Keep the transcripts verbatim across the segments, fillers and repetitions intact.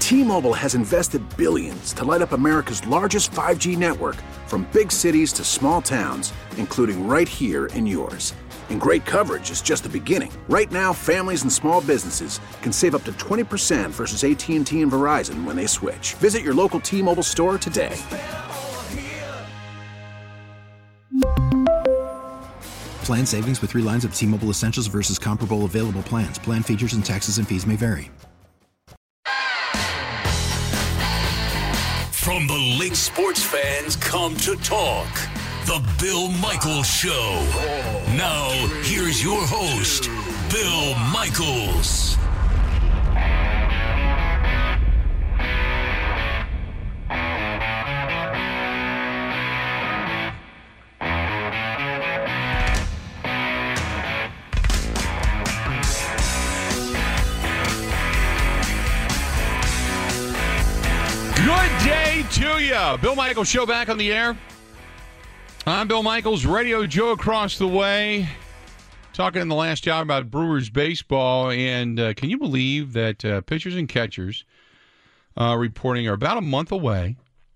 T-Mobile has invested billions to light up America's largest five G network, from big cities to small towns, including right here in yours. And great coverage is just the beginning. Right now, families and small businesses can save up to twenty percent versus A T and T and Verizon when they switch. Visit your local T-Mobile store today. Plan savings with three lines of T-Mobile Essentials versus comparable available plans. Plan features and taxes and fees may vary. From the Lake sports fans come to talk. The Bill Michaels Show. Now, here's your host, Bill Michaels. Good day to you. Bill Michaels Show back on the air. I'm Bill Michaels, Radio Joe across the way. Talking in the last hour about Brewers baseball. And uh, can you believe that uh, pitchers and catchers uh, reporting are about a month away?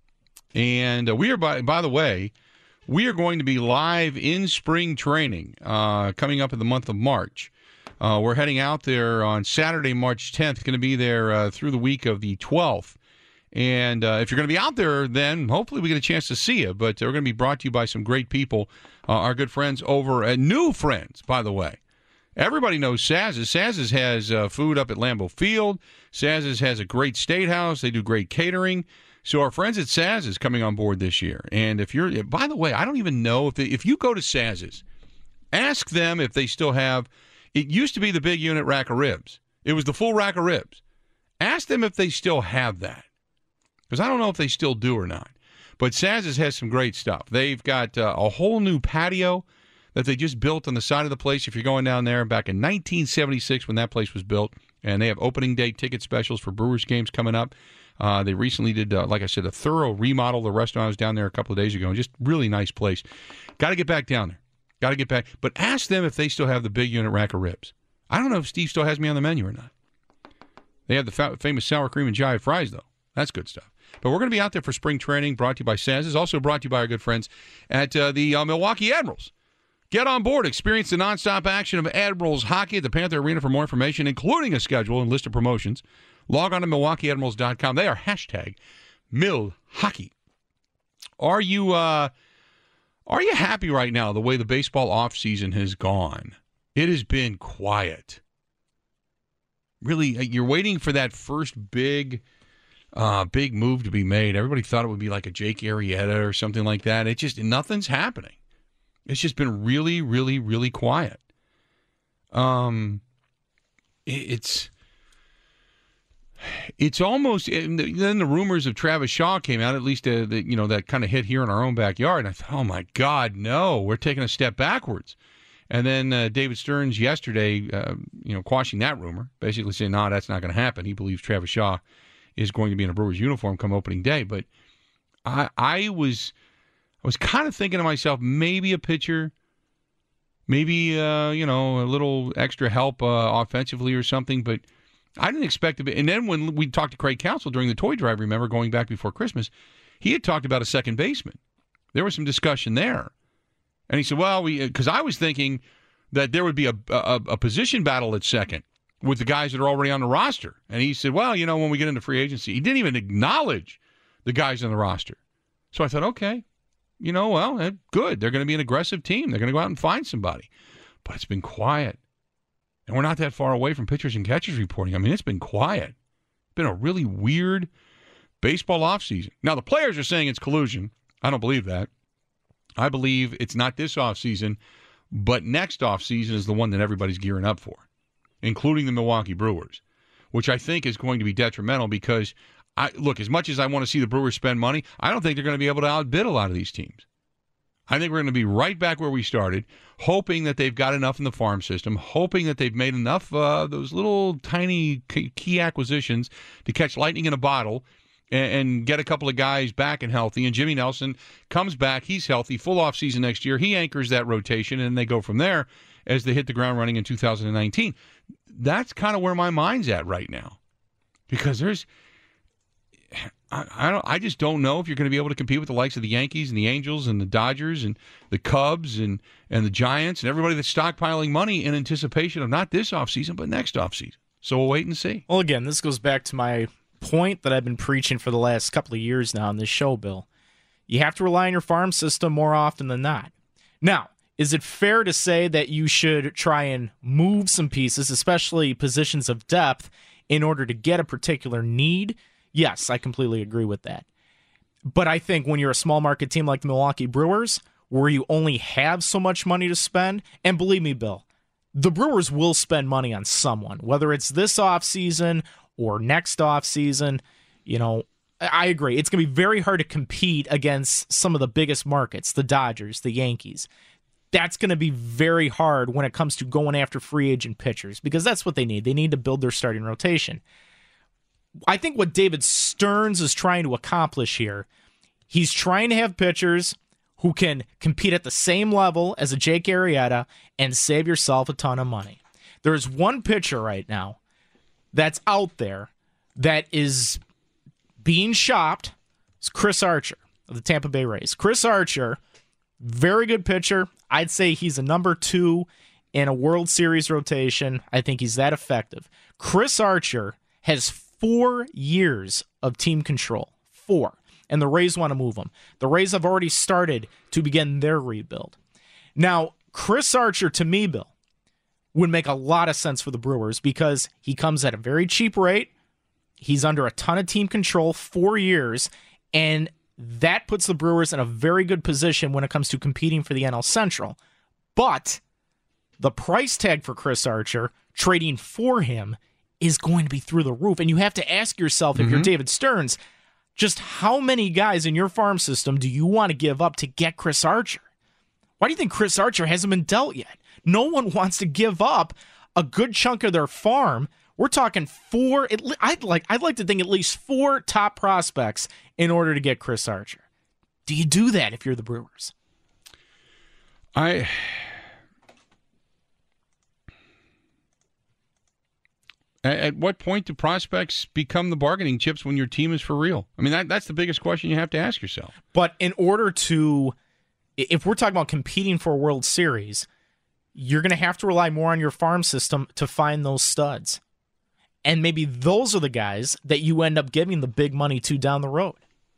And uh, we are, by, by the way, we are going to be live in spring training uh, coming up in the month of March. Uh, we're heading out there on Saturday, March tenth. Going to be there uh, through the week of the twelfth. And uh, if you're going to be out there, then hopefully we get a chance to see you. But we're going to be brought to you by some great people, uh, our good friends over at New Friends, by the way. Everybody knows Saz's. Saz's has uh, food up at Lambeau Field. Saz's has a great state house. They do great catering. So our friends at Saz's coming on board this year. And if you're, by the way, I don't even know if they, if you go to Saz's, ask them if they still have. It used to be the big unit rack of ribs. It was the full rack of ribs. Ask them if they still have that. Because I don't know if they still do or not. But Saz's has some great stuff. They've got uh, a whole new patio that they just built on the side of the place. If you're going down there back in nineteen seventy-six when that place was built, and they have opening day ticket specials for Brewers games coming up. Uh, they recently did, uh, like I said, a thorough remodel of the restaurant. I was down there a couple of days ago. Just really nice place. Got to get back down there. Got to get back. But ask them if they still have the big unit rack of ribs. I don't know if Steve still has me on the menu or not. They have the fa- famous sour cream and jive fries, though. That's good stuff. But we're going to be out there for spring training, brought to you by Saz's, also brought to you by our good friends at uh, the uh, Milwaukee Admirals. Get on board. Experience the nonstop action of Admirals hockey at the Panther Arena. For more information, including a schedule and list of promotions, log on to Milwaukee Admirals dot com. They are hashtag Mil Hockey. Are you, uh, are you happy right now the way the baseball offseason has gone? It has been quiet. Really, you're waiting for that first big... Uh, big move to be made. Everybody thought it would be like a Jake Arrieta or something like that. It just, nothing's happening. It's just been really, really, really quiet. Um, it, it's, it's almost, then the rumors of Travis Shaw came out, at least, uh, the, you know, that kind of hit here in our own backyard. And I thought, oh my God, no, we're taking a step backwards. And then uh, David Stearns yesterday, uh, you know, quashing that rumor, basically saying, no, that's not going to happen. He believes Travis Shaw is going to be in a Brewers uniform come opening day. But I I was I was kind of thinking to myself, maybe a pitcher, maybe, uh, you know, a little extra help uh, offensively or something. But I didn't expect to be. And then when we talked to Craig Counsell during the toy drive, remember, going back before Christmas, he had talked about a second baseman. There was some discussion there. And he said, well, we because I was thinking that there would be a, a, a position battle at second with the guys that are already on the roster. And he said, well, you know, when we get into free agency, he didn't even acknowledge the guys on the roster. So I thought, okay, you know, well, good. They're going to be an aggressive team. They're going to go out and find somebody. But it's been quiet. And we're not that far away from pitchers and catchers reporting. I mean, it's been quiet. It's been a really weird baseball offseason. Now, the players are saying it's collusion. I don't believe that. I believe it's not this offseason, but next offseason is the one that everybody's gearing up for, including the Milwaukee Brewers, which I think is going to be detrimental because, I look, as much as I want to see the Brewers spend money, I don't think they're going to be able to outbid a lot of these teams. I think we're going to be right back where we started, hoping that they've got enough in the farm system, hoping that they've made enough uh, those little tiny key acquisitions to catch lightning in a bottle and, and get a couple of guys back and healthy. And Jimmy Nelson comes back. He's healthy, full off season next year. He anchors that rotation, and they go from there as they hit the ground running in two thousand nineteen. That's kind of where my mind's at right now, because there's I, I don't. I just don't know if you're going to be able to compete with the likes of the Yankees and the Angels and the Dodgers and the Cubs and, and the Giants and everybody that's stockpiling money in anticipation of not this offseason but next offseason. So we'll wait and see. Well, again, this goes back to my point that I've been preaching for the last couple of years now on this show, Bill. You have to rely on your farm system more often than not. Now, is it fair to say that you should try and move some pieces, especially positions of depth, in order to get a particular need? Yes, I completely agree with that. But I think when you're a small market team like the Milwaukee Brewers, where you only have so much money to spend, and believe me, Bill, the Brewers will spend money on someone, whether it's this offseason or next offseason. You know, I agree. It's going to be very hard to compete against some of the biggest markets, the Dodgers, the Yankees. That's going to be very hard when it comes to going after free agent pitchers, because that's what they need. They need to build their starting rotation. I think what David Stearns is trying to accomplish here, he's trying to have pitchers who can compete at the same level as a Jake Arrieta and save yourself a ton of money. There's one pitcher right now that's out there that is being shopped. It's Chris Archer of the Tampa Bay Rays. Chris Archer, very good pitcher. I'd say he's a number two in a World Series rotation. I think he's that effective. Chris Archer has four years of team control. Four. And the Rays want to move him. The Rays have already started to begin their rebuild. Now, Chris Archer, to me, Bill, would make a lot of sense for the Brewers because he comes at a very cheap rate. He's under a ton of team control, four years, and that puts the Brewers in a very good position when it comes to competing for the N L Central. But the price tag for Chris Archer, trading for him, is going to be through the roof. And you have to ask yourself, if mm-hmm. you're David Stearns, just how many guys in your farm system do you want to give up to get Chris Archer? Why do you think Chris Archer hasn't been dealt yet? No one wants to give up a good chunk of their farm. We're talking four. I'd like I'd like to think at least four top prospects in order to get Chris Archer. Do you do that if you're the Brewers? I At what point do prospects become the bargaining chips when your team is for real? I mean, that, that's the biggest question you have to ask yourself. But in order to, if we're talking about competing for a World Series, you're going to have to rely more on your farm system to find those studs. And maybe those are the guys that you end up giving the big money to down the road.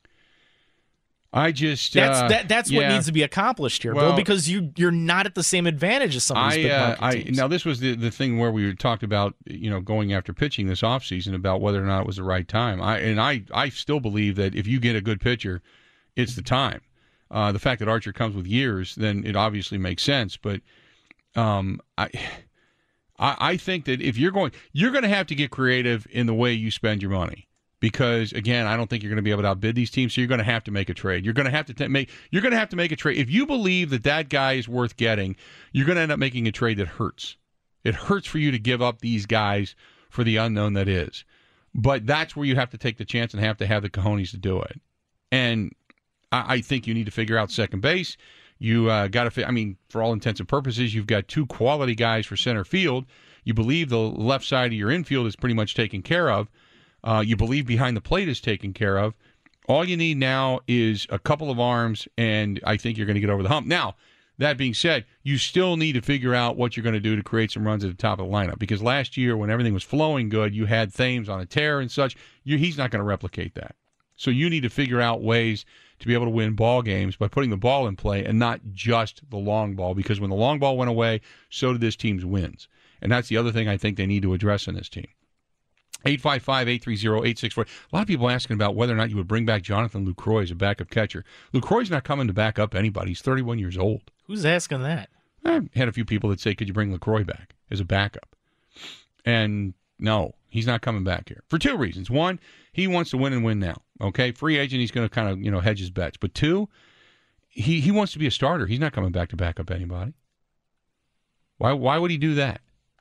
I just that's uh, that, that's yeah. what needs to be accomplished here, well, Bill, because you you're not at the same advantage as some of these I, big uh, market I, teams. Now, this was the the thing where we talked about, you know, going after pitching this offseason about whether or not it was the right time. I and I I still believe that if you get a good pitcher, it's the time. Uh, the fact that Archer comes with years, then it obviously makes sense. But um, I. I, I think that if you're going, you're going to have to get creative in the way you spend your money. Because again, I don't think you're going to be able to outbid these teams, so you're going to have to make a trade. You're going to have to t- make. You're going to have to make a trade. If you believe that that guy is worth getting, you're going to end up making a trade that hurts. It hurts for you to give up these guys for the unknown that is. But that's where you have to take the chance and have to have the cojones to do it. And I, I think you need to figure out second base. You uh, got to. I mean, for all intents and purposes, you've got two quality guys for center field. You believe the left side of your infield is pretty much taken care of. Uh, you believe behind the plate is taken care of. All you need now is a couple of arms, and I think you're going to get over the hump. Now, that being said, you still need to figure out what you're going to do to create some runs at the top of the lineup. Because last year, when everything was flowing good, you had Thames on a tear and such. You, he's not going to replicate that. So you need to figure out ways to be able to win ball games by putting the ball in play and not just the long ball. Because when the long ball went away, so did this team's wins. And that's the other thing I think they need to address in this team. eight five five, eight three zero, eight six four. A lot of people asking about whether or not you would bring back Jonathan Lucroy as a backup catcher. Lucroy's not coming to back up anybody. He's thirty-one years old. Who's asking that? I had a few people that say, could you bring Lucroy back as a backup? And no, he's not coming back here. For two reasons. One, he wants to win and win now. Okay? Free agent, he's going to kind of, you know, hedge his bets. But two, he, he wants to be a starter. He's not coming back to back up anybody. Why, why would he do that?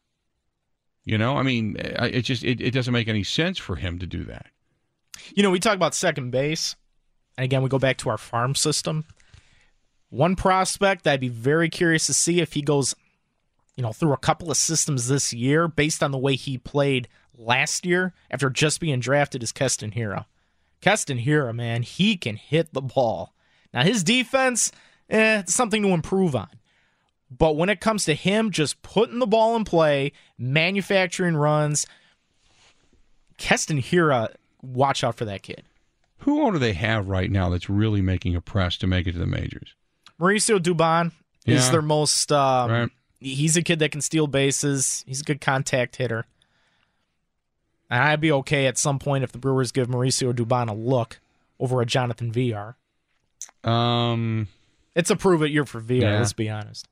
You know, I mean, it just it, it doesn't make any sense for him to do that. You know, we talk about second base, and again, we go back to our farm system. One prospect I'd be very curious to see if he goes, you know, through a couple of systems this year based on the way he played last year after just being drafted is Keston Hiura. Keston Hiura, man, he can hit the ball. Now, his defense, eh, it's something to improve on. But when it comes to him just putting the ball in play, manufacturing runs, Keston Hiura, watch out for that kid. Who all do they have right now that's really making a press to make it to the majors? Mauricio Dubon Yeah. is their most... Um, Right. He's a kid that can steal bases. He's a good contact hitter. And I'd be okay at some point if the Brewers give Mauricio Dubon a look over a Jonathan Villar. Um, It's a prove-it year for Villar, Yeah. let's be honest.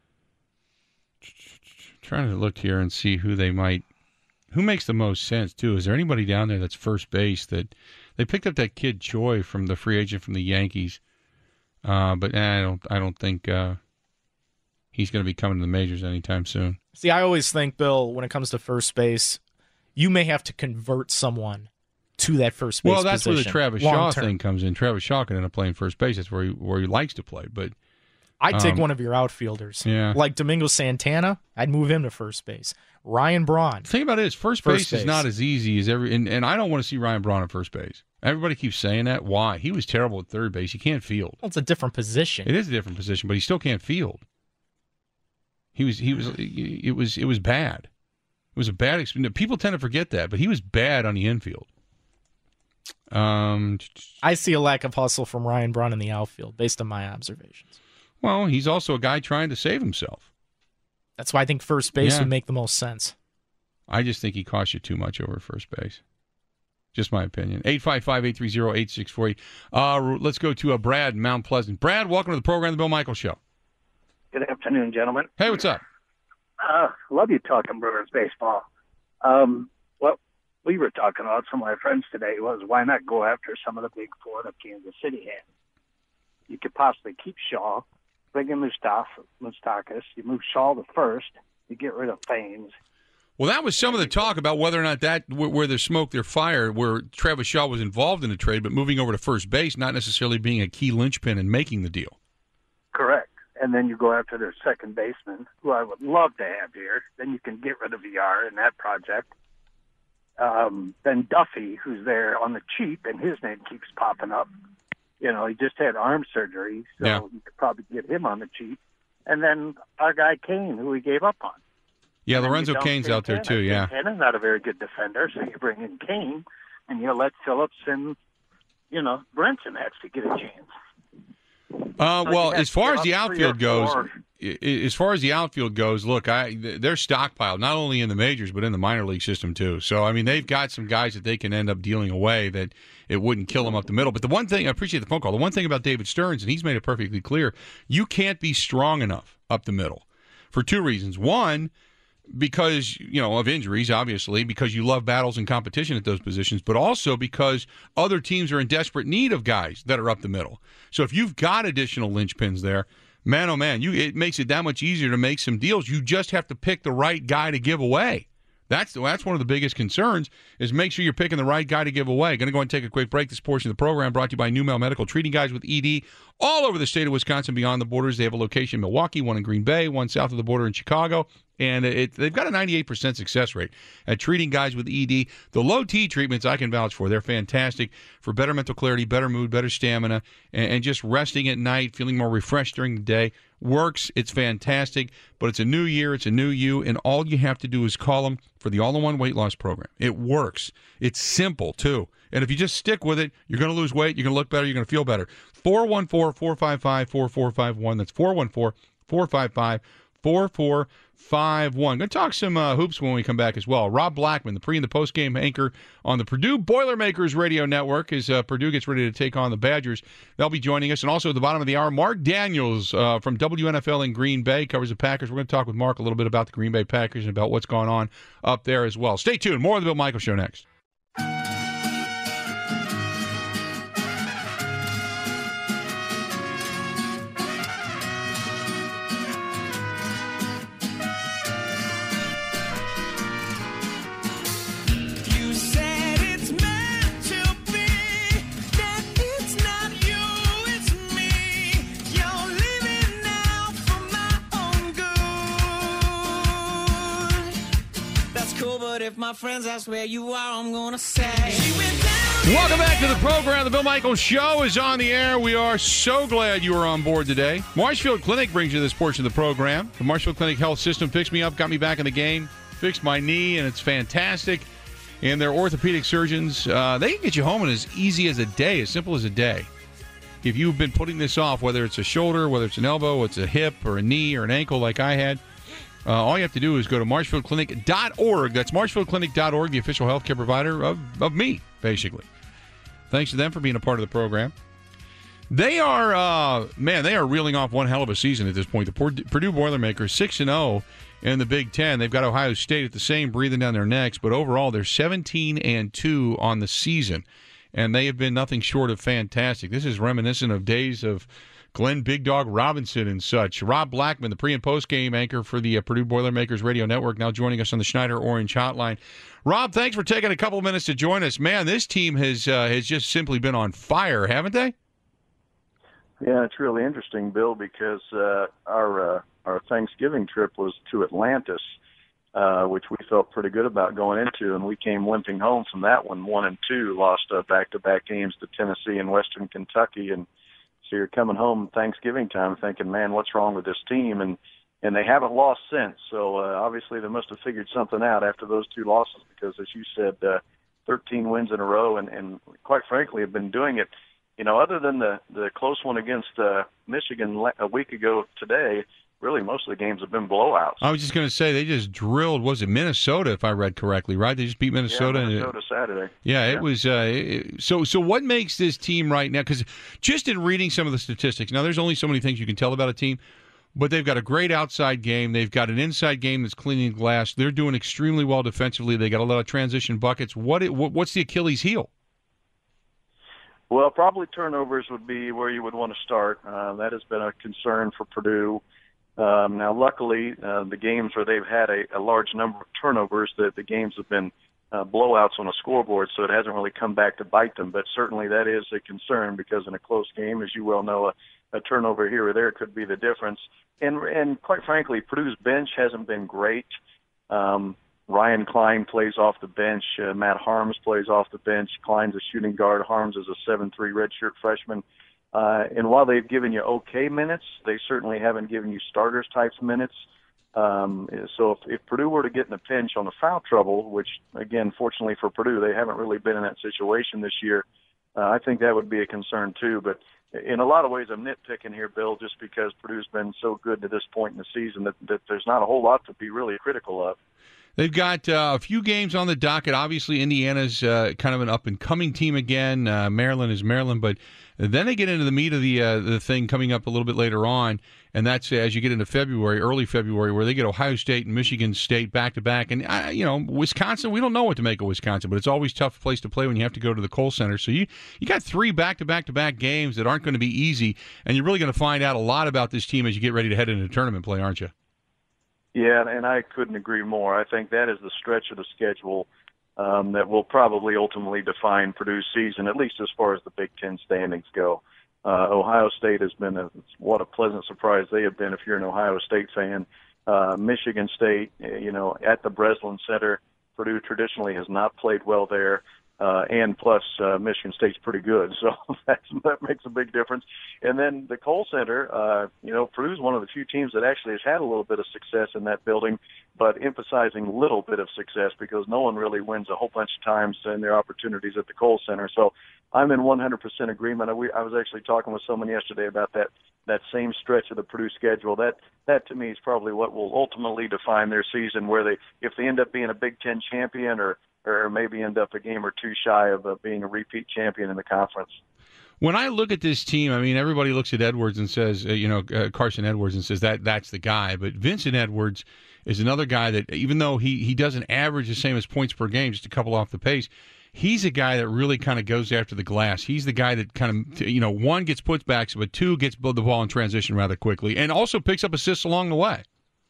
Trying to look here and see who they might... Who makes the most sense, too? Is there anybody down there that's first base that... They picked up that kid Choi from the free agent from the Yankees. Uh, but eh, I don't I don't think uh, he's going to be coming to the majors anytime soon. See, I always think, Bill, when it comes to first base, you may have to convert someone to that first base Well, that's position where the Travis Shaw long-term. thing comes in. Travis Shaw can end up playing first base. That's where he, where he likes to play. But I'd take um, one of your outfielders. yeah. Like Domingo Santana, I'd move him to first base. Ryan Braun. the thing about it is first, First base, is base. not as easy as every... And, and I don't want to see Ryan Braun at first base. Everybody keeps saying that. Why? He was terrible at third base. He can't field. Well, it's a different position. It is a different position, but he still can't field. He was he was it was it was bad. It was a bad experience. People tend to forget that, but he was bad on the infield. Um, I see a lack of hustle from Ryan Braun in the outfield, based on my observations. well, he's also a guy trying to save himself. That's why I think first base Yeah. would make the most sense. I just think he costs you too much over first base. Just my opinion. eight five five, eight three zero, eight six four eight. Uh, let's go to uh, Brad in Mount Pleasant. Brad, welcome to the program, The Bill Michaels Show. Good afternoon, gentlemen. Hey, what's up? Uh, love you talking Brewers baseball. Um, what we were talking about, some of my friends today, was why not go after some of the big four that Kansas City had? You could possibly keep Shaw, bring in Mustaf, Moustakas. You move Shaw to first. You get rid of Faines. Well, that was some of the talk about whether or not that, where, where there's smoke, there's fire, where Travis Shaw was involved in the trade, but moving over to first base, not necessarily being a key linchpin in making the deal. Correct. And then you go after their second baseman, who I would love to have here. Then you can get rid of V R in that project. Um, then Duffy, who's there on the cheap, and his name keeps popping up. You know, he just had arm surgery, so Yeah. you could probably get him on the cheap. And then our guy Kane, who we gave up on. Yeah, And then Lorenzo you dump Cain's out there Santana. too, yeah. Santana's not a very good defender, so you bring in Kane, and you let Phillips and, you know, Brinson actually get a chance. Uh, So well, you have as far to as the give up three outfield or goes, four. i- i- as far as the outfield goes, look, I they're stockpiled not only in the majors but in the minor league system too. So I mean, they've got some guys that they can end up dealing away that it wouldn't kill them up the middle. But the one thing I appreciate the phone call. The one thing about David Stearns, and he's made it perfectly clear, you can't be strong enough up the middle for two reasons. One, because, you know, of injuries, obviously, because you love battles and competition at those positions, but also because other teams are in desperate need of guys that are up the middle. So if you've got additional linchpins there, man, oh man, you it makes it that much easier to make some deals. You just have to pick the right guy to give away. That's that's one of the biggest concerns, is make sure you're picking the right guy to give away. Going to go and take a quick break. This portion of the program brought to you by New Mel Medical, treating guys with E D all over the state of Wisconsin, beyond the borders. They have a location in Milwaukee, one in Green Bay, one south of the border in Chicago. And it, they've got a ninety-eight percent success rate at treating guys with E D. The low T treatments I can vouch for. They're fantastic for better mental clarity, better mood, better stamina, and, and just resting at night, feeling more refreshed during the day. Works. It's fantastic. But it's a new year. It's a new you. And all you have to do is call them for the all-in-one weight loss program. It works. It's simple, too. And if you just stick with it, you're going to lose weight. You're going to look better. You're going to feel better. four one four, four five five, four four five one. That's four one four, four five five, four four five one. Going to talk some uh, hoops when we come back as well. Rob Blackman, the pre- and the post-game anchor on the Purdue Boilermakers radio network, as uh, Purdue gets ready to take on the Badgers. They'll be joining us. And also at the bottom of the hour, Mark Daniels uh, from W N F L in Green Bay, covers the Packers. We're going to talk with Mark a little bit about the Green Bay Packers and about what's going on up there as well. Stay tuned. More of the Bill Michaels Show next. If my friends ask where you are, I'm gonna say she went down. Welcome back to the program. The Bill Michaels Show is on the air. We are so glad you are on board today. Marshfield Clinic brings you this portion of the program. The Marshfield Clinic Health System fixed me up, got me back in the game, fixed my knee, and it's fantastic. And their orthopedic surgeons, uh, they can get you home in as easy as a day, as simple as a day. If you've been putting this off, whether it's a shoulder, whether it's an elbow, it's a hip, or a knee, or an ankle like I had, uh, all you have to do is go to marshfield clinic dot org. That's marshfield clinic dot org, the official healthcare provider of, of me, basically. Thanks to them for being a part of the program. They are, uh, man, they are reeling off one hell of a season at this point. The Purdue Boilermakers, six and oh in the Big Ten. They've got Ohio State at the same, breathing down their necks, but overall they're seventeen and two on the season, and they have been nothing short of fantastic. This is reminiscent of days of Glenn Big Dog Robinson and such. Rob Blackman, the pre- and post-game anchor for the uh, Purdue Boilermakers Radio Network, now joining us on the Schneider Orange Hotline. Rob, thanks for taking a couple of minutes to join us. Man, this team has uh, has just simply been on fire, haven't they? Yeah, it's really interesting, Bill, because uh, our uh, our Thanksgiving trip was to Atlantis, uh, which we felt pretty good about going into, and we came limping home from that one, one and two, lost uh, back-to-back games to Tennessee and Western Kentucky, and so you're coming home Thanksgiving time thinking, man, what's wrong with this team? And and they haven't lost since, so uh, obviously they must have figured something out after those two losses, because as you said, uh, thirteen wins in a row, and, and quite frankly have been doing it. You know, other than the, the close one against uh, Michigan a week ago today, really most of the games have been blowouts. I was just going to say, they just drilled, was it Minnesota, if I read correctly, right? They just beat Minnesota. Yeah, Minnesota and, Saturday. Yeah, yeah. it was. Uh, it, so so what makes this team right now, because just in reading some of the statistics, now there's only so many things you can tell about a team, but they've got a great outside game. They've got an inside game that's cleaning glass. They're doing extremely well defensively. They got a lot of transition buckets. What, what What's the Achilles heel? Well, probably turnovers would be where you would want to start. Uh, that has been a concern for Purdue. Um, now, luckily, uh, the games where they've had a, a large number of turnovers, the, the games have been uh, blowouts on a scoreboard, so it hasn't really come back to bite them. But certainly that is a concern, because in a close game, as you well know, a, a turnover here or there could be the difference. And, and quite frankly, Purdue's bench hasn't been great. Um, Ryan Klein plays off the bench. Uh, Matt Harms plays off the bench. Klein's a shooting guard. Harms is a seven three redshirt freshman. Uh, and while they've given you okay minutes, they certainly haven't given you starters types minutes. Um, so if, if Purdue were to get in a pinch on the foul trouble, which, again, fortunately for Purdue, they haven't really been in that situation this year, uh, I think that would be a concern too. But in a lot of ways, I'm nitpicking here, Bill, just because Purdue's been so good to this point in the season that, that there's not a whole lot to be really critical of. They've got uh, a few games on the docket. Obviously, Indiana's uh, kind of an up-and-coming team again. Uh, Maryland is Maryland, but then they get into the meat of the uh, the thing coming up a little bit later on, and that's as you get into February, early February, where they get Ohio State and Michigan State back-to-back. And, uh, you know, Wisconsin, we don't know what to make of Wisconsin, but it's always a tough place to play when you have to go to the Kohl Center. So you, you got three back-to-back-to-back games that aren't going to be easy, and you're really going to find out a lot about this team as you get ready to head into tournament play, aren't you? Yeah, and I couldn't agree more. I think that is the stretch of the schedule um, that will probably ultimately define Purdue's season, at least as far as the Big Ten standings go. Uh, Ohio State has been a, what a pleasant surprise they have been if you're an Ohio State fan. Uh, Michigan State, you know, at the Breslin Center, Purdue traditionally has not played well there. Uh, and plus, uh, Michigan State's pretty good, so that's, that makes a big difference. And then the Kohl Center, uh, you know, Purdue's one of the few teams that actually has had a little bit of success in that building, but emphasizing little bit of success because no one really wins a whole bunch of times in their opportunities at the Kohl Center. So I'm in one hundred percent agreement. I, we, I was actually talking with someone yesterday about that that same stretch of the Purdue schedule. That that to me is probably what will ultimately define their season, where they, if they end up being a Big Ten champion or or maybe end up a game or two shy of uh, being a repeat champion in the conference. When I look at this team, I mean, everybody looks at Edwards and says, uh, you know, uh, Carson Edwards and says that that's the guy. But Vincent Edwards is another guy that, even though he, he doesn't average the same as points per game, just a couple off the pace, he's a guy that really kind of goes after the glass. He's the guy that kind of, you know, one, gets putbacks, but two, gets the ball in transition rather quickly, and also picks up assists along the way.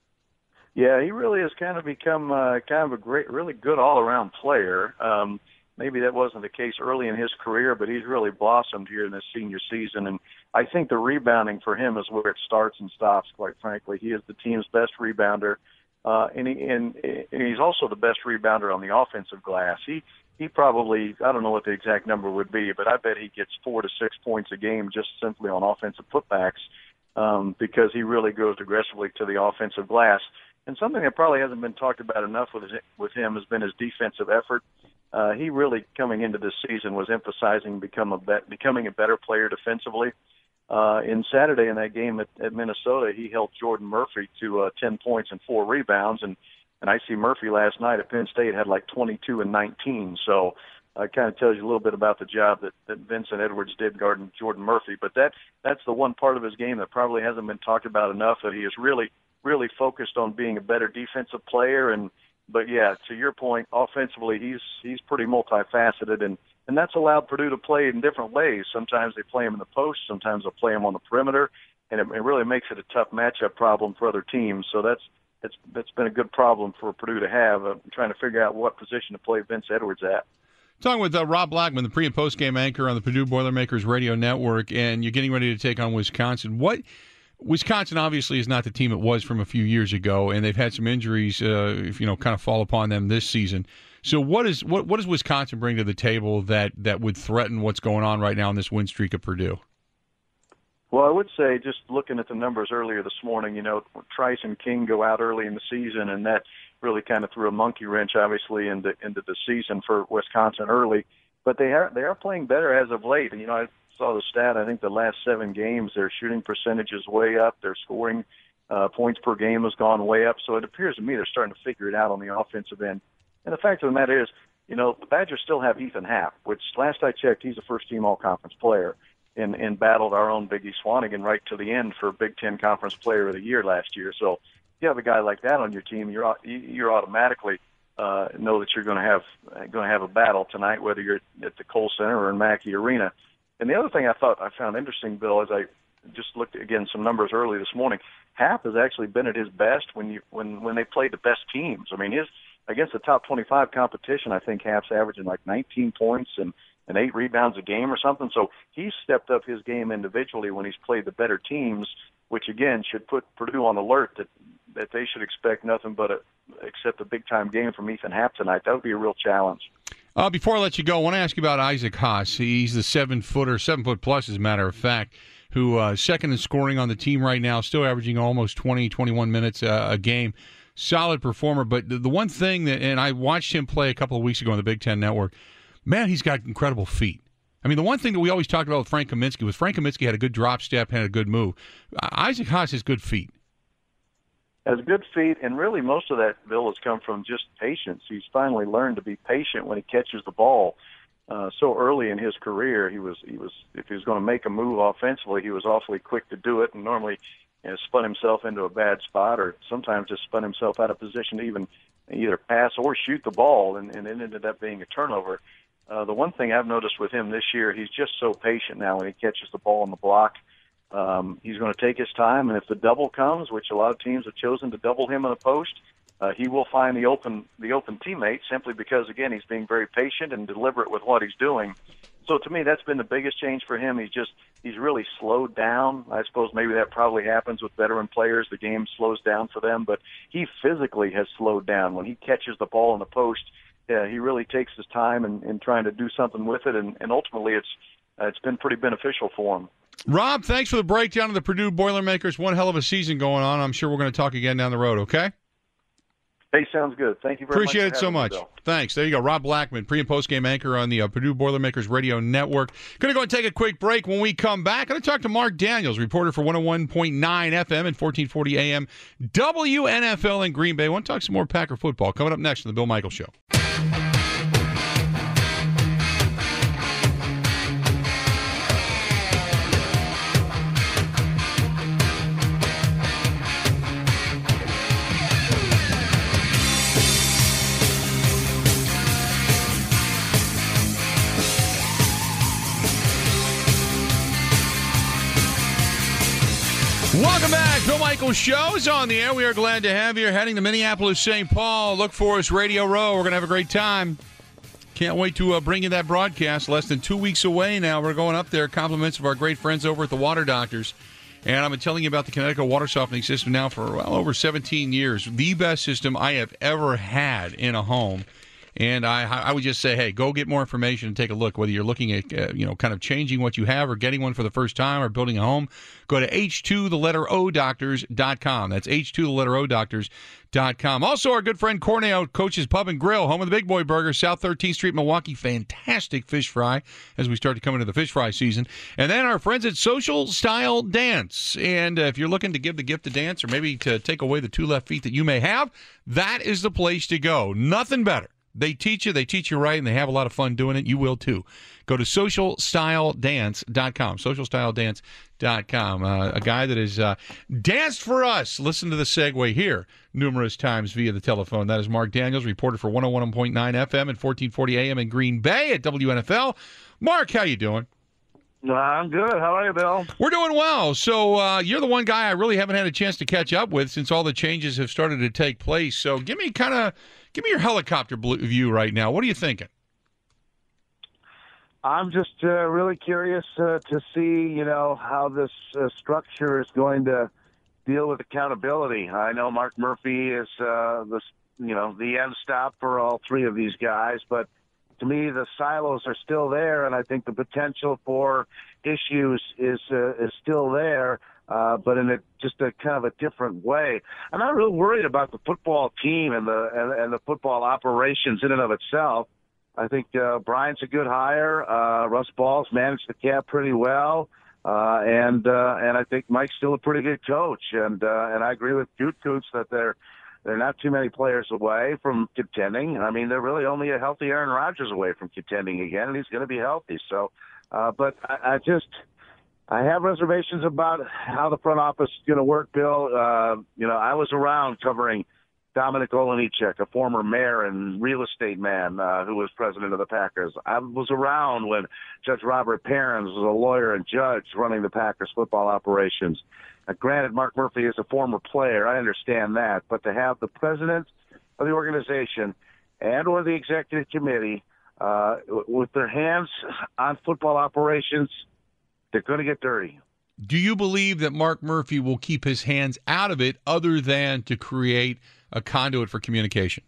Yeah, he really has kind of become uh, kind of a great, really good all-around player. Um, maybe that wasn't the case early in his career, but he's really blossomed here in this senior season. And I think the rebounding for him is where it starts and stops, quite frankly. He is the team's best rebounder, uh, and, he, and, and he's also the best rebounder on the offensive glass. He he probably, I don't know what the exact number would be, but I bet he gets four to six points a game just simply on offensive putbacks um, because he really goes aggressively to the offensive glass. And something that probably hasn't been talked about enough with his, with him has been his defensive effort. Uh, he really, coming into this season, was emphasizing become a bet, becoming a better player defensively. Uh, in Saturday in that game at, at Minnesota, he held Jordan Murphy to uh, ten points and four rebounds, and and I see Murphy last night at Penn State had like twenty-two and nineteen. So uh, it kind of tells you a little bit about the job that, that Vincent Edwards did guarding Jordan Murphy. But that that's the one part of his game that probably hasn't been talked about enough, that he is really, really focused on being a better defensive player. And But, yeah, to your point, offensively, he's he's pretty multifaceted, and, and that's allowed Purdue to play in different ways. Sometimes they play him in the post, sometimes they'll play him on the perimeter, and it, it really makes it a tough matchup problem for other teams. So that's that's that's been a good problem for Purdue to have, uh, trying to figure out what position to play Vince Edwards at. Talking with uh, Rob Blackman, the pre- and post-game anchor on the Purdue Boilermakers radio network, and you're getting ready to take on Wisconsin. What Wisconsin obviously is not the team it was from a few years ago, and they've had some injuries, uh, if you know, kind of fall upon them this season. So, what is what what does Wisconsin bring to the table that that would threaten what's going on right now in this win streak of Purdue? Well, I would say, just looking at the numbers earlier this morning, you know, Trice and King go out early in the season, and that really kind of threw a monkey wrench, obviously, into into the season for Wisconsin early. But they are they are playing better as of late. And you know, I saw the stat. I think the last seven games, their shooting percentage is way up. Their scoring uh, points per game has gone way up. So it appears to me they're starting to figure it out on the offensive end. And the fact of the matter is, you know, the Badgers still have Ethan Happ, which last I checked, he's a first-team all-conference player. And, and battled our own Biggie Swanigan right to the end for Big Ten Conference Player of the Year last year. So if you have a guy like that on your team, you're you're automatically uh, know that you're going to have going to have a battle tonight, whether you're at the Kohl Center or in Mackey Arena. And the other thing I thought I found interesting, Bill, as I just looked at, again, some numbers early this morning, Happ has actually been at his best when you when when they played the best teams. I mean, his against the top twenty-five competition, I think Happ's averaging like nineteen points and and eight rebounds a game or something. So he's stepped up his game individually when he's played the better teams, which, again, should put Purdue on alert that, that they should expect nothing but a, except a big-time game from Ethan Happ tonight. That would be a real challenge. Uh, before I let you go, I want to ask you about Isaac Haas. He's the seven-footer, seven-foot-plus, as a matter of fact, who uh, second in scoring on the team right now, still averaging almost twenty, twenty-one minutes uh, a game. Solid performer. But the, the one thing that, and I watched him play a couple of weeks ago on the Big Ten Network, man, he's got incredible feet. I mean, the one thing that we always talked about with Frank Kaminsky was Frank Kaminsky had a good drop step, had a good move. Isaac Haas has good feet. Has good feet, and really most of that, Bill, has come from just patience. He's finally learned to be patient when he catches the ball. Uh, so early in his career, he was he was if he was going to make a move offensively, he was awfully quick to do it, and normally you know, spun himself into a bad spot, or sometimes just spun himself out of position to even either pass or shoot the ball, and, and it ended up being a turnover. Uh, the one thing I've noticed with him this year, he's just so patient now when he catches the ball on the block. Um, he's going to take his time, and if the double comes, which a lot of teams have chosen to double him in the post, uh, he will find the open the open teammate simply because, again, he's being very patient and deliberate with what he's doing. So to me, that's been the biggest change for him. He's just he's really slowed down. I suppose maybe that probably happens with veteran players. The game slows down for them, but he physically has slowed down. When he catches the ball in the post, yeah, he really takes his time in, in trying to do something with it, and, and ultimately it's uh, it's been pretty beneficial for him. Rob, thanks for the breakdown of the Purdue Boilermakers. One hell of a season going on. I'm sure we're going to talk again down the road, okay? Hey, sounds good. Thank you very Appreciate much. Appreciate it so much. Me, Thanks. There you go. Rob Blackman, pre- and post-game anchor on the uh, Purdue Boilermakers radio network. Going to go and take a quick break. When we come back, going to talk to Mark Daniels, reporter for one oh one point nine F M and fourteen forty A M W N F L in Green Bay. I want to talk some more Packer football. Coming up next on the Bill Michaels Show. Welcome back. Bill Michaels Show is on the air. We are glad to have you. Heading to Minneapolis, Saint Paul. Look for us, Radio Row. We're going to have a great time. Can't wait to uh, bring you that broadcast. Less than two weeks away now. We're going up there. Compliments of our great friends over at the Water Doctors. And I've been telling you about the Connecticut water softening system now for well over seventeen years. The best system I have ever had in a home. And I, I would just say, hey, go get more information and take a look. Whether you're looking at, uh, you know, kind of changing what you have or getting one for the first time or building a home, go to H two the letter O doctors dot com. That's H two the letter O doctors dot com. Also, our good friend Corneo, Coach's Pub and Grill, home of the Big Boy Burger, South thirteenth Street, Milwaukee. Fantastic fish fry as we start to come into the fish fry season. And then our friends at Social Style Dance. And uh, if you're looking to give the gift of dance or maybe to take away the two left feet that you may have, that is the place to go. Nothing better. They teach you, they teach you right, and they have a lot of fun doing it. You will too. Go to social style dance dot com. social style dance dot com. Uh, a guy that has uh, danced for us. Listen to the segue here numerous times via the telephone. That is Mark Daniels, reporter for one oh one point nine F M and fourteen forty A M in Green Bay at W N F L. Mark, how you doing? I'm good. How are you, Bill? We're doing well. So uh, you're the one guy I really haven't had a chance to catch up with since all the changes have started to take place. So give me kind of give me your helicopter view right now. What are you thinking? I'm just uh, really curious uh, to see, you know, how this uh, structure is going to deal with accountability. I know Mark Murphy is uh, the, you know, the end stop for all three of these guys, but to me, the silos are still there, and I think the potential for issues is uh, is still there, uh, but in a, just a kind of a different way. I'm not really worried about the football team and the and, and the football operations in and of itself. I think uh, Brian's a good hire. Uh, Russ Ball's managed the cap pretty well, uh, and uh, and I think Mike's still a pretty good coach. And uh, and I agree with Gutekunst that they're. They're not too many players away from contending. I mean, they're really only a healthy Aaron Rodgers away from contending again, and he's going to be healthy. So, uh, but I, I just, I have reservations about how the front office is going to work, Bill. Uh, you know, I was around covering Dominic Olejniczak, a former mayor and real estate man uh, who was president of the Packers. I was around when Judge Robert Perrins was a lawyer and judge running the Packers football operations. Uh, granted, Mark Murphy is a former player. I understand that. But to have the president of the organization and or the executive committee uh, with their hands on football operations, they're going to get dirty. Do you believe that Mark Murphy will keep his hands out of it other than to create a conduit for communication?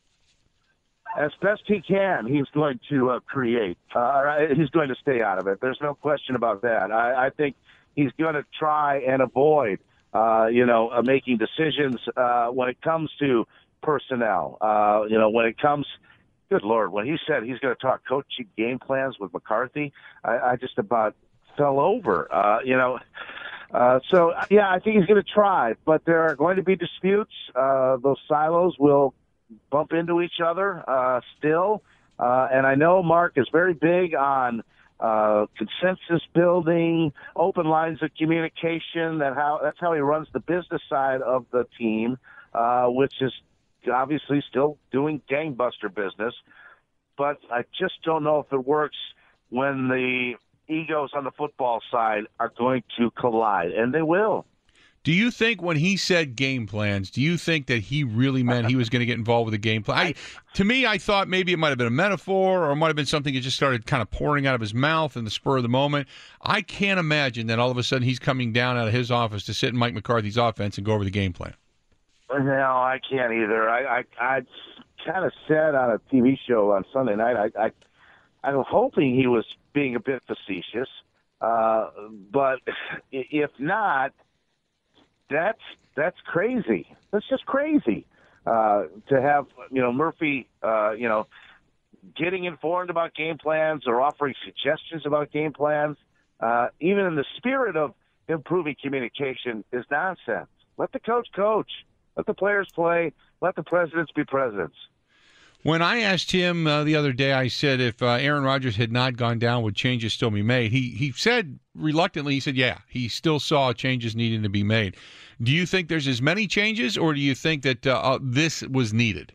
As best he can, he's going to uh, create. Uh, he's going to stay out of it. There's no question about that. I, I think he's going to try and avoid, uh, you know, uh, making decisions uh, when it comes to personnel. Uh, you know, when it comes, good Lord, when he said he's going to talk coaching game plans with McCarthy, I, I just about fell over. Uh, you know, uh, so yeah, I think he's going to try, but there are going to be disputes. Uh, those silos will bump into each other uh, still, uh, and I know Mark is very big on uh, consensus building, open lines of communication. That how that's how he runs the business side of the team, uh, which is obviously still doing gangbuster business. But I just don't know if it works when the egos on the football side are going to collide, and they will. Do you think when he said game plans, do you think that he really meant he was going to get involved with a game plan? I, to me, I thought maybe it might have been a metaphor or it might have been something that just started kind of pouring out of his mouth in the spur of the moment. I can't imagine that all of a sudden he's coming down out of his office to sit in Mike McCarthy's offense and go over the game plan. No, I can't either. I, I, I kind of said on a T V show on Sunday night, I, I, I'm hoping he was being a bit facetious. Uh, but if not, That's that's crazy. That's just crazy uh, to have you know Murphy uh, you know getting informed about game plans or offering suggestions about game plans, uh, even in the spirit of improving communication, is nonsense. Let the coach coach. Let the players play. Let the presidents be presidents. When I asked him uh, the other day, I said if uh, Aaron Rodgers had not gone down, would changes still be made? He he said reluctantly, he said, yeah, he still saw changes needing to be made. Do you think there's as many changes, or do you think that uh, uh, this was needed?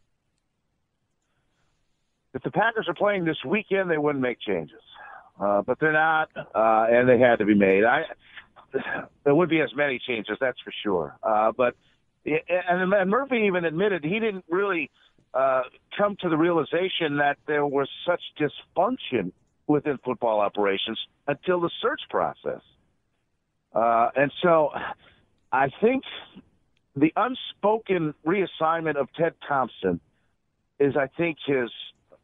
If the Packers are playing this weekend, they wouldn't make changes. Uh, but they're not, uh, and they had to be made. I, there would be as many changes, that's for sure. Uh, but and, and Murphy even admitted he didn't really – Uh, come to the realization that there was such dysfunction within football operations until the search process. Uh, and so I think the unspoken reassignment of Ted Thompson is, I think, his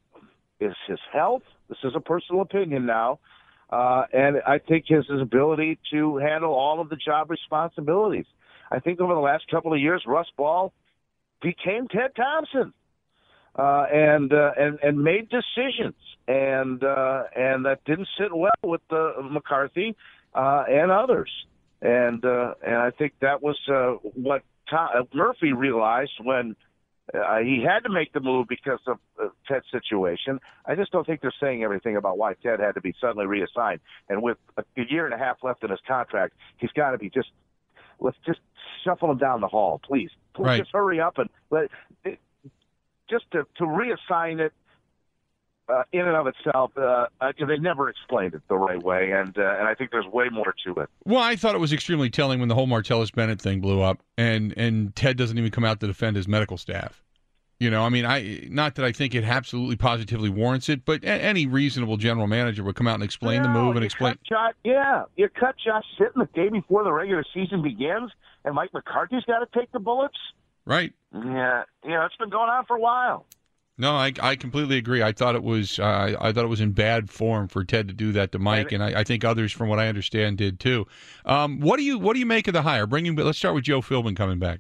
is his health. This is a personal opinion now. Uh, and I think his, his ability to handle all of the job responsibilities. I think over the last couple of years, Russ Ball became Ted Thompson. Uh, and, uh, and and made decisions, and uh, and that didn't sit well with uh, McCarthy uh, and others, and uh, and I think that was uh, what Tom, uh, Murphy realized when uh, he had to make the move because of uh, Ted's situation. I just don't think they're saying everything about why Ted had to be suddenly reassigned, and with a, a year and a half left in his contract, he's got to be just let's just shuffle him down the hall, please. Please right. just hurry up and let. It, Just to, to reassign it uh, in and of itself, uh, uh, they never explained it the right way, and uh, and I think there's way more to it. Well, I thought it was extremely telling when the whole Martellus Bennett thing blew up, and, and Ted doesn't even come out to defend his medical staff. You know, I mean, I not that I think it absolutely positively warrants it, but a, any reasonable general manager would come out and explain no, the move and you explain. Cut Josh, yeah, you cut Josh Sitton the day before the regular season begins, and Mike McCarthy's got to take the bullets. Right. Yeah, you know, it's been going on for a while. No, I, I completely agree. I thought it was uh, I thought it was in bad form for Ted to do that to Mike, and I, I think others, from what I understand, did too. Um, what do you what do you make of the hire? Bringing, let's start with Joe Philbin coming back.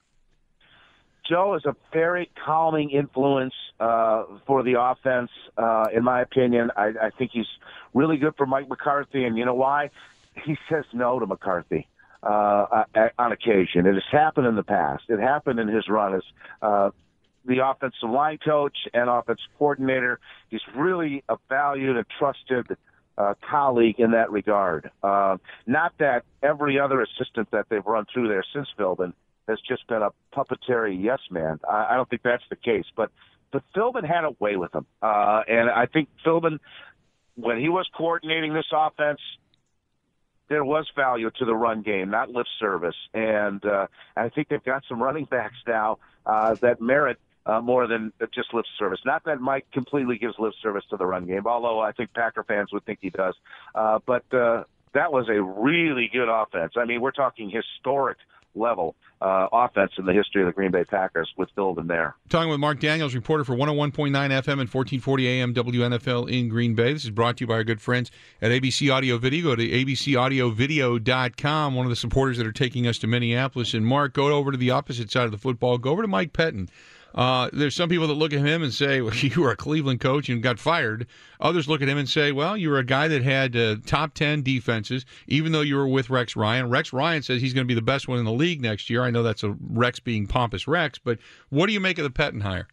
Joe is a very calming influence uh, for the offense, uh, in my opinion. I, I think he's really good for Mike McCarthy, and you know why? He says no to McCarthy. Uh, on occasion. It has happened in the past. It happened in his run as uh, the offensive line coach and offensive coordinator. He's really a valued and trusted uh, colleague in that regard. Uh, not that every other assistant that they've run through there since Philbin has just been a puppeteer yes man. I, I don't think that's the case. But, but Philbin had a way with him. Uh, and I think Philbin, when he was coordinating this offense, there was value to the run game, not lip service. And uh, I think they've got some running backs now uh, that merit uh, more than just lip service. Not that Mike completely gives lip service to the run game, although I think Packer fans would think he does. Uh, but uh, that was a really good offense. I mean, we're talking historic level uh, offense in the history of the Green Bay Packers with Philbin there. Talking with Mark Daniels, reporter for one oh one point nine F M and fourteen forty A M W N F L in Green Bay. This is brought to you by our good friends at A B C Audio Video. Go to A B C audio video dot com, one of the supporters that are taking us to Minneapolis. And Mark, go over to the opposite side of the football. Go over to Mike Pettin. Uh, there's some people that look at him and say, well, you were a Cleveland coach and got fired. Others look at him and say, well, you were a guy that had uh, top ten defenses, even though you were with Rex Ryan. Rex Ryan says he's going to be the best one in the league next year. I know that's a Rex being pompous Rex, but what do you make of the Pettin hire?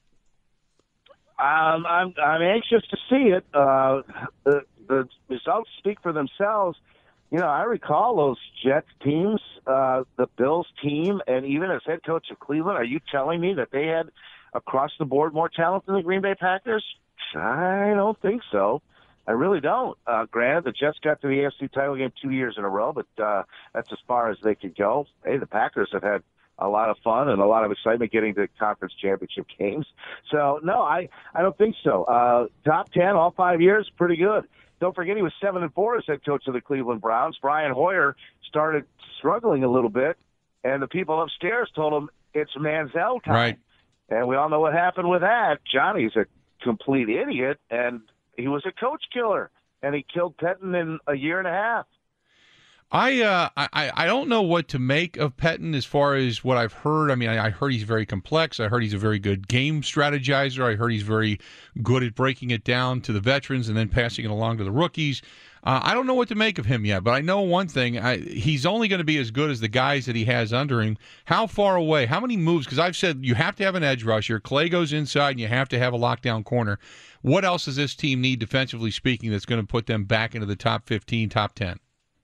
Um, I'm I'm anxious to see it. Uh, the, the results speak for themselves. You know, I recall those Jets teams, uh, the Bills team, and even as head coach of Cleveland, are you telling me that they had across-the-board more talent than the Green Bay Packers? I don't think so. I really don't. Uh, granted, the Jets got to the A F C title game two years in a row, but uh, that's as far as they could go. Hey, the Packers have had a lot of fun and a lot of excitement getting to conference championship games. So, no, I, I don't think so. Uh, top ten all five years, pretty good. Don't forget he was seven and four as head coach of the Cleveland Browns. Brian Hoyer started struggling a little bit, and the people upstairs told him it's Manziel time. Right. And we all know what happened with that. Johnny's a complete idiot, and he was a coach killer, and he killed Pettin in a year and a half. I uh, I I don't know what to make of Pettin as far as what I've heard. I mean, I, I heard he's very complex. I heard he's a very good game strategizer. I heard he's very good at breaking it down to the veterans and then passing it along to the rookies. Uh, I don't know what to make of him yet, but I know one thing. I, he's only going to be as good as the guys that he has under him. How far away? How many moves? Because I've said you have to have an edge rusher. Clay goes inside, and you have to have a lockdown corner. What else does this team need, defensively speaking, that's going to put them back into the top fifteen, top ten?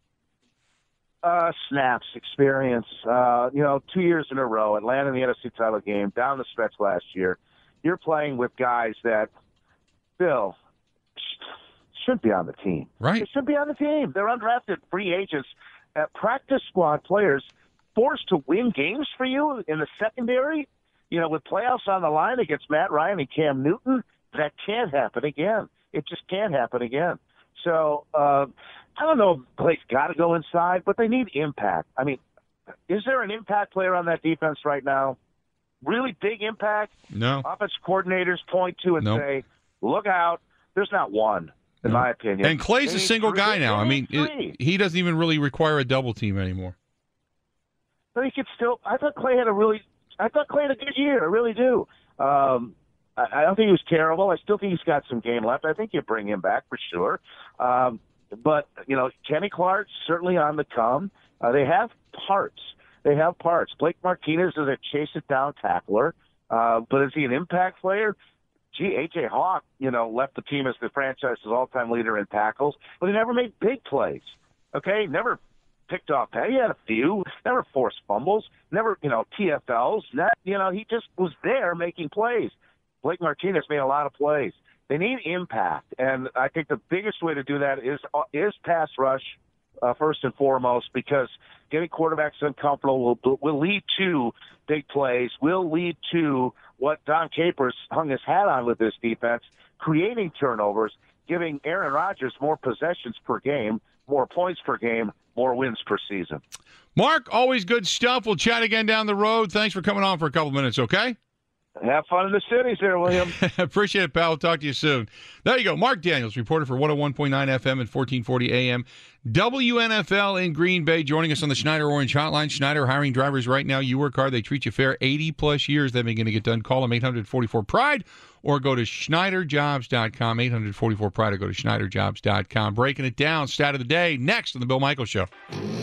Uh, snaps, experience. Uh, you know, two years in a row, Atlanta in the N F C title game, down the stretch last year. You're playing with guys that, Bill, should be on the team. Right. They should be on the team. They're undrafted free agents, uh, practice squad players forced to win games for you in the secondary, you know, with playoffs on the line against Matt Ryan and Cam Newton. That can't happen again. It just can't happen again. So, uh, I don't know if Clay's got to go inside, but they need impact. I mean, is there an impact player on that defense right now? Really big impact? No. Offensive coordinators point to and nope. say, look out, There's not one, in my opinion. And Clay's They a need single three- guy they now. I mean, need it, three. he doesn't even really require a double team anymore. But he could still. I thought Clay had a really. I thought Clay had a good year. I really do. Um, I, I don't think he was terrible. I still think he's got some game left. I think you bring him back for sure. Um, but you know, Kenny Clark's certainly on the come. Uh, they have parts. They have parts. Blake Martinez is a chase it down tackler, uh, but is he an impact player? Gee, A J Hawk, you know, left the team as the franchise's all-time leader in tackles, but he never made big plays. Okay, never picked off. He had a few. Never forced fumbles. Never, you know, T F Ls. Not, you know, he just was there making plays. Blake Martinez made a lot of plays. They need impact, and I think the biggest way to do that is is pass rush. Uh, first and foremost, because getting quarterbacks uncomfortable will, will lead to big plays, will lead to what Don Capers hung his hat on with this defense, creating turnovers, giving Aaron Rodgers more possessions per game, more points per game, more wins per season. Mark, always good stuff. We'll chat again down the road. Thanks for coming on for a couple minutes, okay? Have fun in the cities there, William. Appreciate it, pal. We'll talk to you soon. There you go. Mark Daniels, reporter for one oh one point nine F M and fourteen forty A M. W N F L in Green Bay, joining us on the Schneider Orange Hotline. Schneider hiring drivers right now. You work hard. They treat you fair. eighty-plus years they've been going to get done. Call them eight hundred forty-four pride or go to Schneider Jobs dot com. eight hundred forty-four pride or go to Schneider Jobs dot com. Breaking it down. Stat of the day next on the Bill Michaels Show.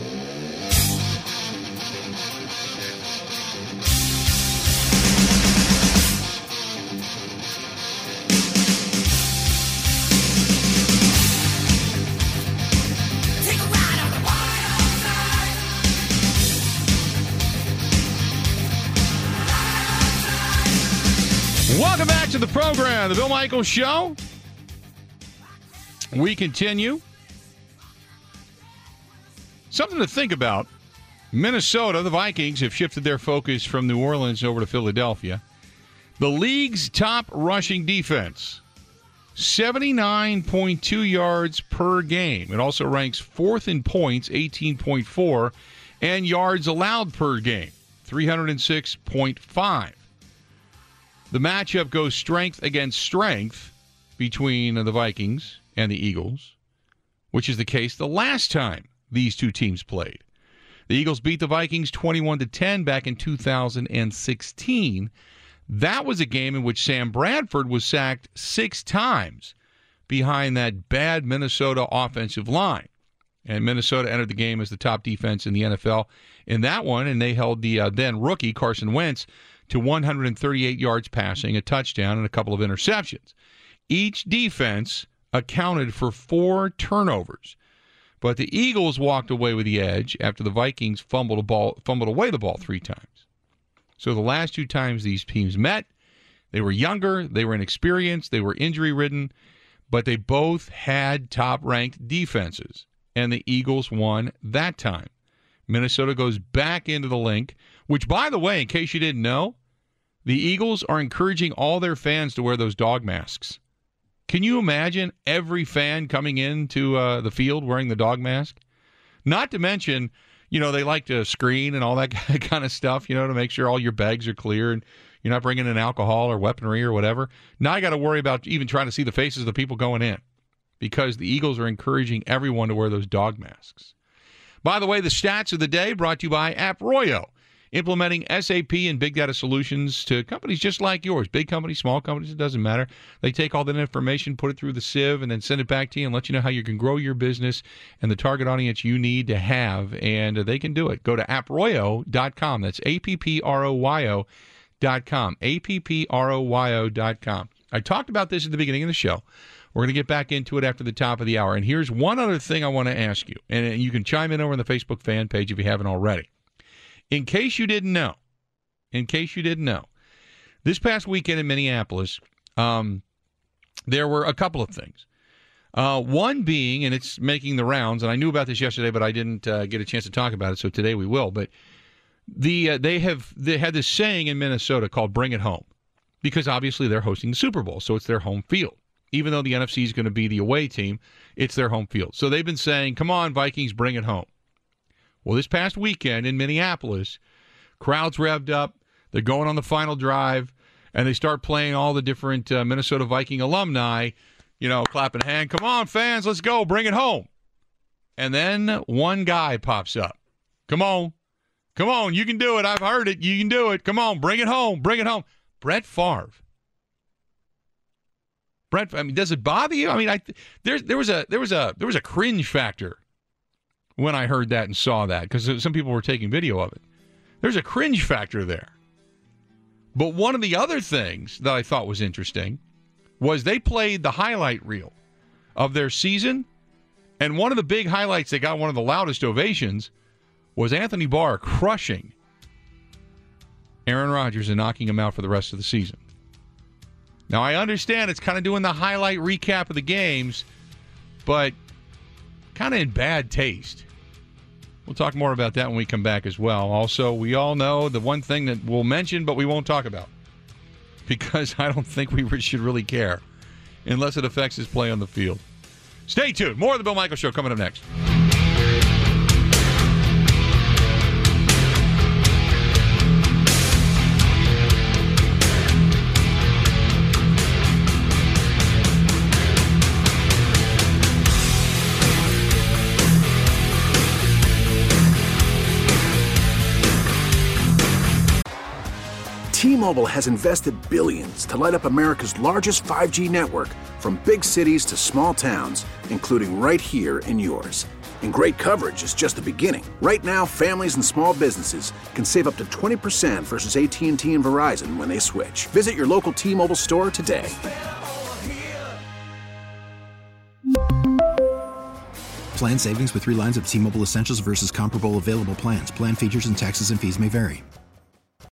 Welcome back to the program, the Bill Michaels Show. We continue. Something to think about. Minnesota, the Vikings, have shifted their focus from New Orleans over to Philadelphia. The league's top rushing defense, seventy-nine point two yards per game. It also ranks fourth in points, eighteen point four, and yards allowed per game, three hundred six point five. The matchup goes strength against strength between the Vikings and the Eagles, which is the case the last time these two teams played. The Eagles beat the Vikings twenty-one to ten back in two thousand sixteen. That was a game in which Sam Bradford was sacked six times behind that bad Minnesota offensive line. And Minnesota entered the game as the top defense in the N F L in that one, and they held the uh, then rookie Carson Wentz to one hundred thirty-eight yards passing, a touchdown, and a couple of interceptions. Each defense accounted for four turnovers. But the Eagles walked away with the edge after the Vikings fumbled, a ball, fumbled away the ball three times. So the last two times these teams met, they were younger, they were inexperienced, they were injury-ridden, but they both had top-ranked defenses, and the Eagles won that time. Minnesota goes back into the link, which, by the way, in case you didn't know, the Eagles are encouraging all their fans to wear those dog masks. Can you imagine every fan coming into uh, the field wearing the dog mask? Not to mention, you know, they like to screen and all that kind of stuff, you know, to make sure all your bags are clear and you're not bringing in alcohol or weaponry or whatever. Now I got to worry about even trying to see the faces of the people going in because the Eagles are encouraging everyone to wear those dog masks. By the way, the stats of the day brought to you by AppRoyo, implementing S A P and big data solutions to companies just like yours. Big companies, small companies, it doesn't matter. They take all that information, put it through the sieve, and then send it back to you and let you know how you can grow your business and the target audience you need to have, and they can do it. Go to app royo dot com. That's A P P R O Y O dot com. A P P R O Y O dot com. I talked about this at the beginning of the show. We're going to get back into it after the top of the hour. And here's one other thing I want to ask you, and you can chime in over on the Facebook fan page if you haven't already. In case you didn't know, in case you didn't know, this past weekend in Minneapolis, um, there were a couple of things. Uh, one being, and it's making the rounds, and I knew about this yesterday, but I didn't uh, get a chance to talk about it, so today we will. But the uh, they have they had this saying in Minnesota called "Bring It Home," because obviously they're hosting the Super Bowl, so it's their home field. Even though the N F C is going to be the away team, it's their home field. So they've been saying, come on, Vikings, bring it home. Well, this past weekend in Minneapolis, crowds revved up. They're going on the final drive, and they start playing all the different uh, Minnesota Viking alumni you know, clapping hand. Come on, fans, let's go. Bring it home. And then one guy pops up. Come on. Come on. You can do it. I've heard it. You can do it. Come on. Bring it home. Bring it home. Brett Favre. Brett, I mean, does it bother you? I mean, I there there was a there was a there was a cringe factor when I heard that and saw that, because some people were taking video of it. There's a cringe factor there. But one of the other things that I thought was interesting was they played the highlight reel of their season, and one of the big highlights that got one of the loudest ovations was Anthony Barr crushing Aaron Rodgers and knocking him out for the rest of the season. Now, I understand it's kind of doing the highlight recap of the games, but kind of in bad taste. We'll talk more about that when we come back as well. Also, we all know the one thing that we'll mention, but we won't talk about, because I don't think we should really care unless it affects his play on the field. Stay tuned. More of the Bill Michaels Show coming up next. T-Mobile has invested billions to light up America's largest five G network, from big cities to small towns, including right here in yours. And great coverage is just the beginning. Right now, families and small businesses can save up to twenty percent versus A T and T and Verizon when they switch. Visit your local T-Mobile store today. Plan savings with three lines of T-Mobile Essentials versus comparable available plans. Plan features and taxes and fees may vary.